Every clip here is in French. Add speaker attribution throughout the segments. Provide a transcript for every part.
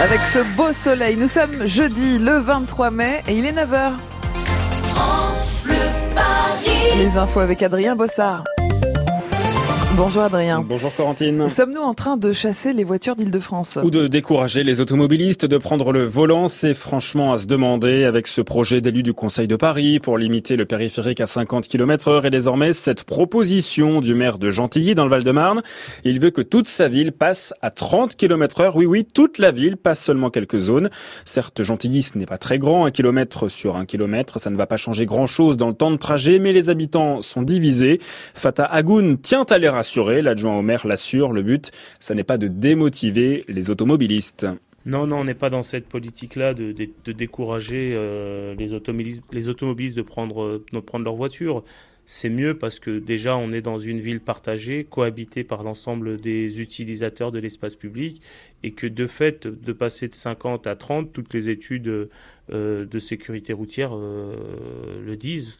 Speaker 1: Avec ce beau soleil, nous sommes jeudi le 23 mai et il est 9h.
Speaker 2: France Bleu Paris.
Speaker 1: Les infos avec Adrien Bossard. Bonjour Adrien.
Speaker 3: Bonjour Corentine.
Speaker 1: Sommes-nous en train de chasser les voitures d'Île-de-France ?
Speaker 3: Ou de décourager les automobilistes de prendre le volant, c'est franchement à se demander avec ce projet d'élu du Conseil de Paris pour limiter le périphérique à 50 km/h et désormais cette proposition du maire de Gentilly dans le Val-de-Marne. Il veut que toute sa ville passe à 30 km/h. Oui, toute la ville, pas seulement quelques zones. Certes, Gentilly, ce n'est pas très grand, 1 kilomètre sur 1 kilomètre. Ça ne va pas changer grand-chose dans le temps de trajet, mais les habitants sont divisés. Fatah Agoun tient à les rassurer. L'adjoint au maire l'assure, le but, ça n'est pas de démotiver les automobilistes.
Speaker 4: Non, on n'est pas dans cette politique-là de décourager les automobilistes de prendre leur voiture. C'est mieux parce que déjà on est dans une ville partagée, cohabitée par l'ensemble des utilisateurs de l'espace public et que de fait de passer de 50 à 30, toutes les études de sécurité routière le disent,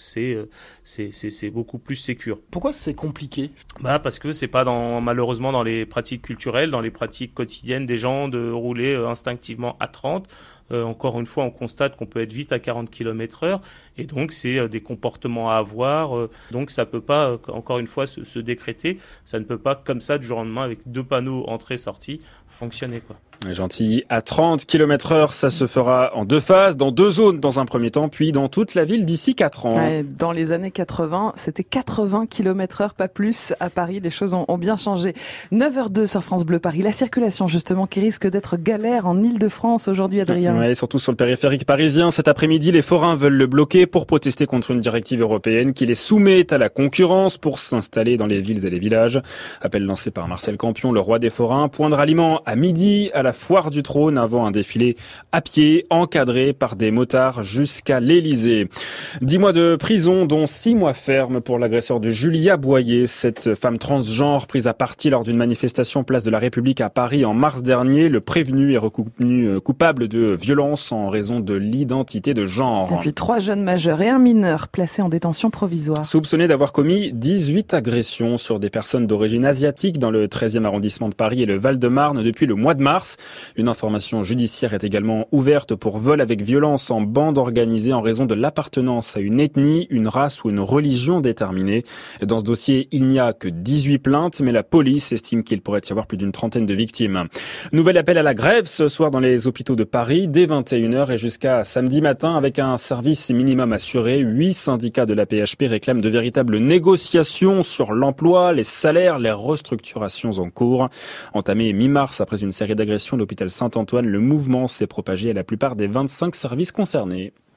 Speaker 4: c'est beaucoup plus sécure.
Speaker 5: Pourquoi c'est compliqué ?
Speaker 4: Parce que c'est pas malheureusement dans les pratiques culturelles, dans les pratiques quotidiennes des gens de rouler instinctivement à 30. Encore une fois, on constate qu'on peut être vite à 40 km/h et donc c'est des comportements à avoir. Donc ça peut pas, encore une fois, se décréter. Ça ne peut pas, comme ça, du jour au lendemain, avec 2 panneaux entrée-sortie, fonctionner, quoi.
Speaker 3: Gentilly à 30 km/h, ça se fera en 2 phases, dans 2 zones dans un premier temps, puis dans toute la ville d'ici 4 ans.
Speaker 1: Ouais, dans les années 80, c'était 80 km/h, pas plus. À Paris, les choses ont bien changé. 9h02 sur France Bleu Paris. La circulation, justement, qui risque d'être galère en Île-de-France aujourd'hui, Adrien.
Speaker 3: Ouais, surtout sur le périphérique parisien. Cet après-midi, les forains veulent le bloquer pour protester contre une directive européenne qui les soumet à la concurrence pour s'installer dans les villes et les villages. Appel lancé par Marcel Campion, le roi des forains. Point de ralliement à midi à la Foire du Trône avant un défilé à pied encadré par des motards jusqu'à l'Élysée. 10 mois de prison dont 6 mois ferme pour l'agresseur de Julia Boyer, cette femme transgenre prise à partie lors d'une manifestation place de la République à Paris en mars dernier. Le prévenu est reconnu coupable de violence en raison de l'identité de genre.
Speaker 1: Et puis 3 jeunes majeurs et un mineur placés en détention provisoire.
Speaker 3: Soupçonné d'avoir commis 18 agressions sur des personnes d'origine asiatique dans le 13e arrondissement de Paris et le Val-de-Marne depuis le mois de mars. Une information judiciaire est également ouverte pour vol avec violence en bande organisée en raison de l'appartenance à une ethnie, une race ou une religion déterminée. Dans ce dossier, il n'y a que 18 plaintes, mais la police estime qu'il pourrait y avoir plus d'une trentaine de victimes. Nouvel appel à la grève ce soir dans les hôpitaux de Paris, dès 21h et jusqu'à samedi matin, avec un service minimum assuré. 8 syndicats de la PHP réclament de véritables négociations sur l'emploi, les salaires, les restructurations en cours. Entamé mi-mars après une série d'agressions à l'hôpital Saint-Antoine, le mouvement s'est propagé à la plupart des 25 services concernés.